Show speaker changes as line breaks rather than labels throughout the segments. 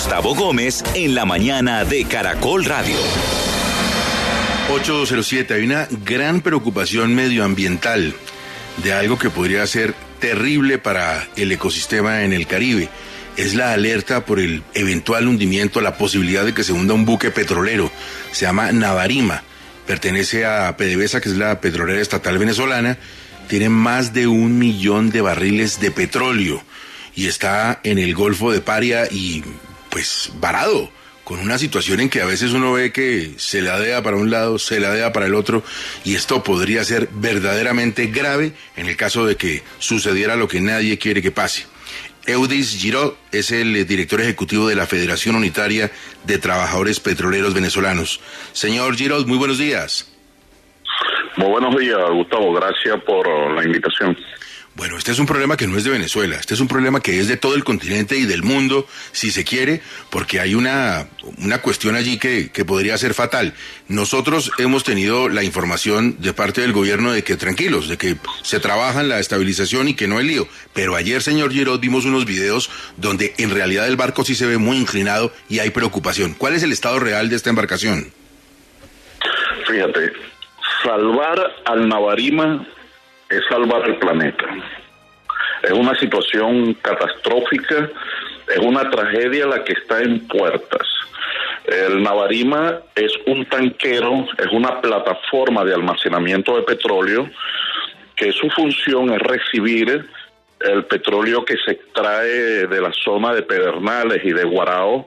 Gustavo Gómez en la mañana de Caracol Radio.
8:07, hay una gran preocupación medioambiental de algo que podría ser terrible para el ecosistema en el Caribe. Es la alerta por el eventual hundimiento, la posibilidad de que se hunda un buque petrolero. Se llama Navarima, pertenece a PDVSA, que es la petrolera estatal venezolana. Tiene más de 1 millón de barriles de petróleo y está en el Golfo de Paria y pues varado, con una situación en que a veces uno ve que se ladea para un lado, se ladea para el otro, y esto podría ser verdaderamente grave en el caso de que sucediera lo que nadie quiere que pase. Eudis Giraud es el director ejecutivo de la Federación Unitaria de Trabajadores Petroleros Venezolanos. Señor Giraud, muy buenos días.
Muy buenos días, Gustavo. Gracias por la invitación.
Bueno, este es un problema que no es de Venezuela, este es un problema que es de todo el continente y del mundo, si se quiere, porque hay una cuestión allí que podría ser fatal. Nosotros hemos tenido la información de parte del gobierno de que tranquilos, de que se trabaja en la estabilización y que no hay lío, pero ayer, señor Giraud, vimos unos videos donde en realidad el barco sí se ve muy inclinado y hay preocupación. ¿Cuál es el estado real de esta embarcación?
Fíjate, salvar al Navarima es salvar al planeta. Es una situación catastrófica, es una tragedia la que está en puertas. El Navarima es un tanquero, es una plataforma de almacenamiento de petróleo que su función es recibir el petróleo que se extrae de la zona de Pedernales y de Guarao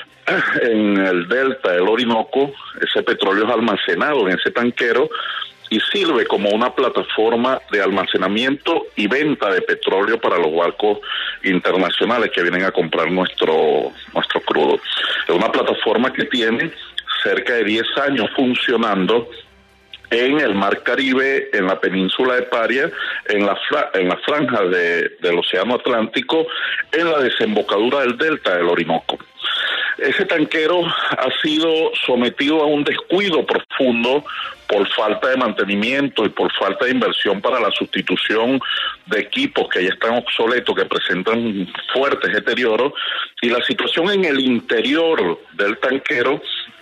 en el delta del Orinoco. Ese petróleo es almacenado en ese tanquero y sirve como una plataforma de almacenamiento y venta de petróleo para los barcos internacionales que vienen a comprar nuestro crudo. Es una plataforma que tiene cerca de 10 años funcionando en el Mar Caribe, en la península de Paria, en la franja del Océano Atlántico, en la desembocadura del delta del Orinoco. Ese tanquero ha sido sometido a un descuido profundo por falta de mantenimiento y por falta de inversión para la sustitución de equipos que ya están obsoletos, que presentan fuertes deterioros, y la situación en el interior del tanquero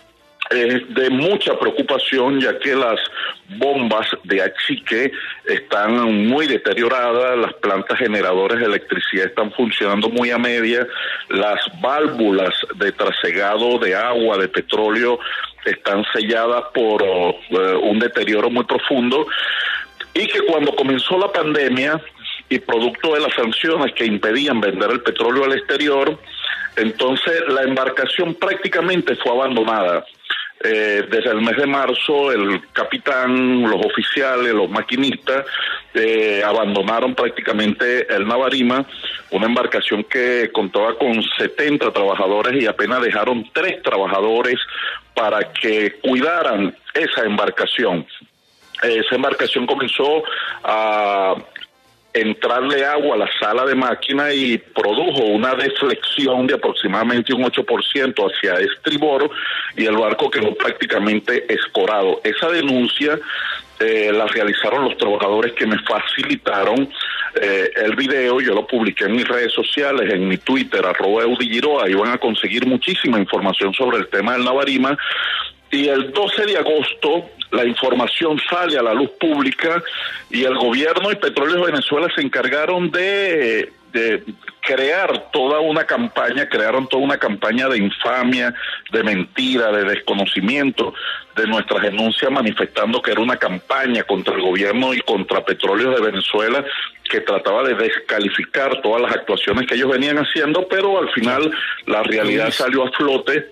es de mucha preocupación, ya que las bombas de achique están muy deterioradas, las plantas generadoras de electricidad están funcionando muy a media, las válvulas de trasegado de agua, de petróleo, están selladas por un deterioro muy profundo, y que cuando comenzó la pandemia y producto de las sanciones que impedían vender el petróleo al exterior, entonces la embarcación prácticamente fue abandonada. Desde el mes de marzo, el capitán, los oficiales, los maquinistas abandonaron prácticamente el Navarima, una embarcación que contaba con 70 trabajadores y apenas dejaron 3 trabajadores para que cuidaran esa embarcación. Esa embarcación comenzó a entrarle agua a la sala de máquina y produjo una deflexión de aproximadamente un 8% hacia estribor, y el barco quedó prácticamente escorado. Esa denuncia la realizaron los trabajadores que me facilitaron el video. Yo lo publiqué en mis redes sociales, en mi Twitter, @EudiGiroud. Ahí van a conseguir muchísima información sobre el tema del Navarima. Y el 12 de agosto la información sale a la luz pública y el gobierno y Petróleos de Venezuela se encargaron de crearon toda una campaña de infamia, de mentira, de desconocimiento de nuestras denuncias, manifestando que era una campaña contra el gobierno y contra Petróleos de Venezuela, que trataba de descalificar todas las actuaciones que ellos venían haciendo, pero al final la realidad salió a flote.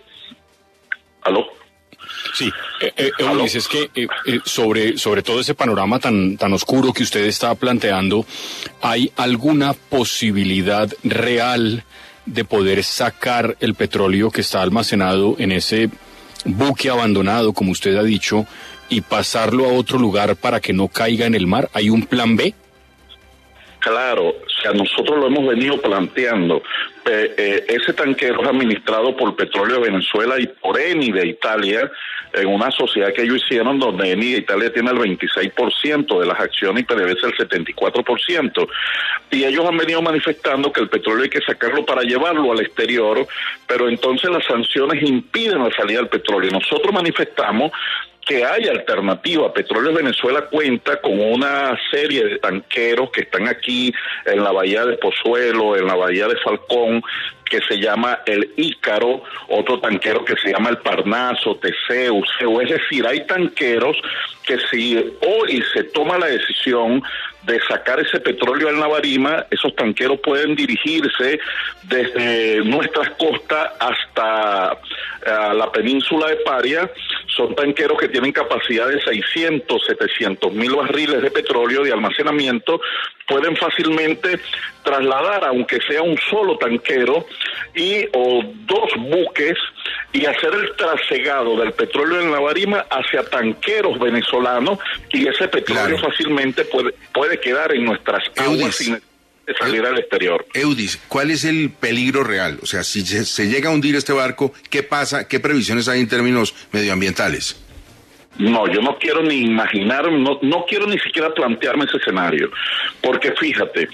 ¿Aló?
Sí, Eunice, es que sobre todo ese panorama tan oscuro que usted está planteando, ¿hay alguna posibilidad real de poder sacar el petróleo que está almacenado en ese buque abandonado, como usted ha dicho, y pasarlo a otro lugar para que no caiga en el mar? ¿Hay un plan B?
Claro, o sea, nosotros lo hemos venido planteando, ese tanquero es administrado por Petróleo de Venezuela y por Eni de Italia, en una sociedad que ellos hicieron donde Eni de Italia tiene el 26% de las acciones y PDVSA el 74%. Y ellos han venido manifestando que el petróleo hay que sacarlo para llevarlo al exterior, pero entonces las sanciones impiden la salida del petróleo. Nosotros manifestamos que hay alternativa. Petróleo Venezuela cuenta con una serie de tanqueros que están aquí en la bahía de Pozuelo, en la bahía de Falcón, que se llama el Ícaro, otro tanquero que se llama el Parnaso, Teseo, es decir, hay tanqueros que si hoy se toma la decisión de sacar ese petróleo al Navarima, esos tanqueros pueden dirigirse desde nuestras costas hasta la península de Paria. Son tanqueros que tienen capacidad de 600, 700 mil barriles de petróleo de almacenamiento, pueden fácilmente trasladar, aunque sea un solo tanquero o dos buques, y hacer el trasegado del petróleo en Navarima hacia tanqueros venezolanos, y ese petróleo fácilmente puede quedar en nuestras aguas sin salir al exterior.
Eudis, ¿cuál es el peligro real? O sea, si se llega a hundir este barco, ¿qué pasa? ¿Qué previsiones hay en términos medioambientales?
No, yo no quiero ni imaginar, no quiero ni siquiera plantearme ese escenario, porque fíjate,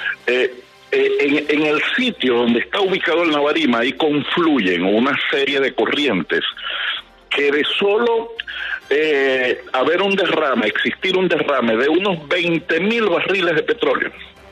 en el sitio donde está ubicado el Navarima, ahí confluyen una serie de corrientes que de solo existir un derrame de unos 20.000 barriles de petróleo,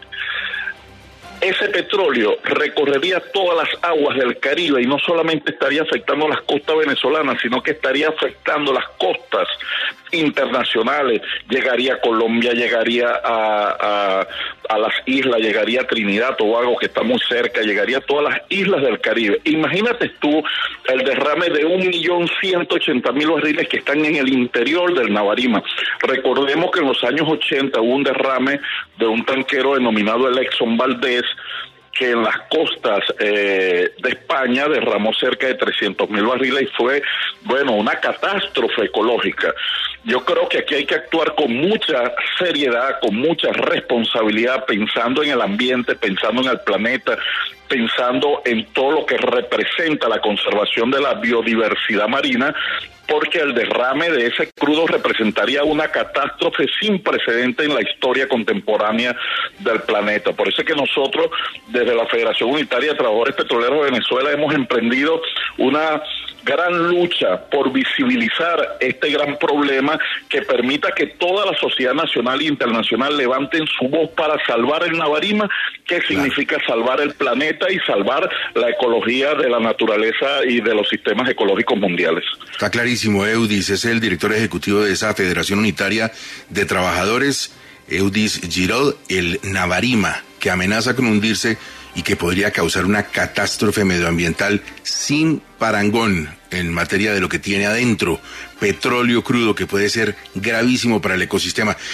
ese petróleo recorrería todas las aguas del Caribe y no solamente estaría afectando las costas venezolanas, sino que estaría afectando las costas internacionales. Llegaría a Colombia, llegaría a las islas, llegaría a Trinidad, Tobago, que está muy cerca, llegaría a todas las islas del Caribe. Imagínate tú el derrame de 1.180.000 barriles que están en el interior del Navarima. Recordemos que en los años 80 hubo un derrame de un tanquero denominado el Exxon Valdez, que en las costas de España derramó cerca de 300.000 barriles y fue, una catástrofe ecológica. Yo creo que aquí hay que actuar con mucha seriedad, con mucha responsabilidad, pensando en el ambiente, pensando en el planeta, pensando en todo lo que representa la conservación de la biodiversidad marina, porque el derrame de ese crudo representaría una catástrofe sin precedente en la historia contemporánea del planeta. Por eso es que nosotros, desde la Federación Unitaria de Trabajadores Petroleros de Venezuela, hemos emprendido una gran lucha por visibilizar este gran problema que permita que toda la sociedad nacional e internacional levanten su voz para salvar el Navarima, que significa salvar el planeta y salvar la ecología de la naturaleza y de los sistemas ecológicos mundiales.
Está clarísimo. Eudis es el director ejecutivo de esa Federación Unitaria de Trabajadores, Eudis Girod, el Navarima, que amenaza con hundirse y que podría causar una catástrofe medioambiental sin parangón en materia de lo que tiene adentro, petróleo crudo, que puede ser gravísimo para el ecosistema.